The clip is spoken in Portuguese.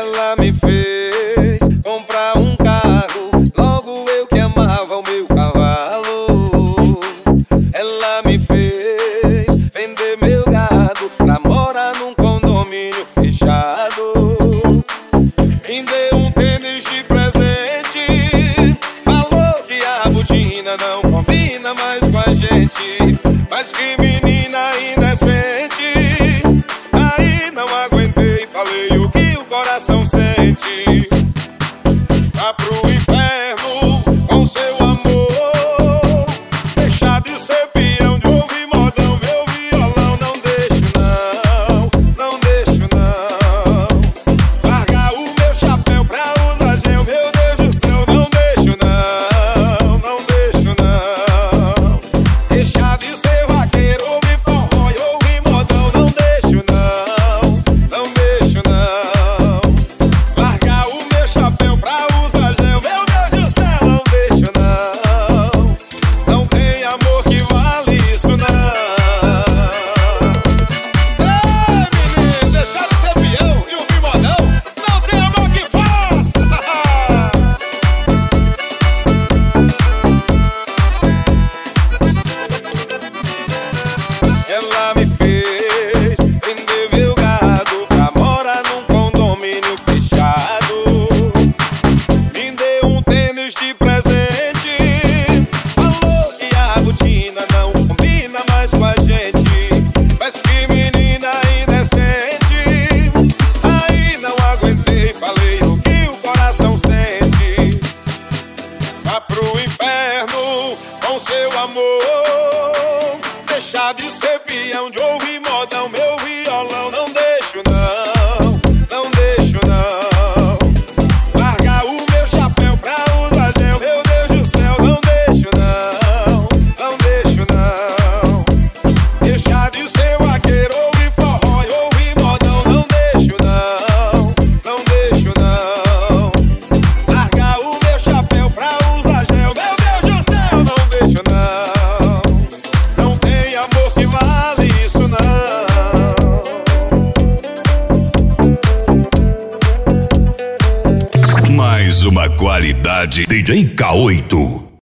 Ela me fez comprar um carro, logo eu que amava o meu cavalo. Ela me fez vender meu gado pra morar num condomínio fechado. Me deu um tênis de presente, falou que a botina não combina mais com a gente. Mas que menina indecente, aí não aguentei, falei o que o coração sente. Vá pro inferno com seu amor, deixar de ser peão, de ouvir modão, meu violão. Não deixo não, não deixo não. Largar o meu chapéu pra usar gel, meu Deus do céu. Não deixo não, não deixo não. Deixar de ser vaqueiro, ouvir forró e ouvir modão. Não deixo não, não deixo não. Largar o meu chapéu pra usar gel, meu Deus do céu. Não deixo não, não tem amor que vale isso não. Ei, menino, deixar de ser peão e ouvir modão, não tem amor que faz. Ela me fez vender meu gado pra morar num condomínio fechado. Me deu um tênis de presente, falou que a botina não combina mais com a gente. Mas que menina indecente, aí não aguentei, falei o que o coração sente. Vá pro inferno com seu amor, deixar de ser peão, de ouvir modão, meu violão. Não deixo não, não deixo não. Largar o meu chapéu pra usar gel, meu Deus do céu. Não deixo não, não deixo não. Deixar de ser vaqueiro, ouvir forró e ouvir modão. Não deixo não, não deixo não. Largar o meu chapéu pra usar gel, meu Deus do céu. Não deixo não, não tem amor que vale isso não. Mais uma qualidade DJ K8.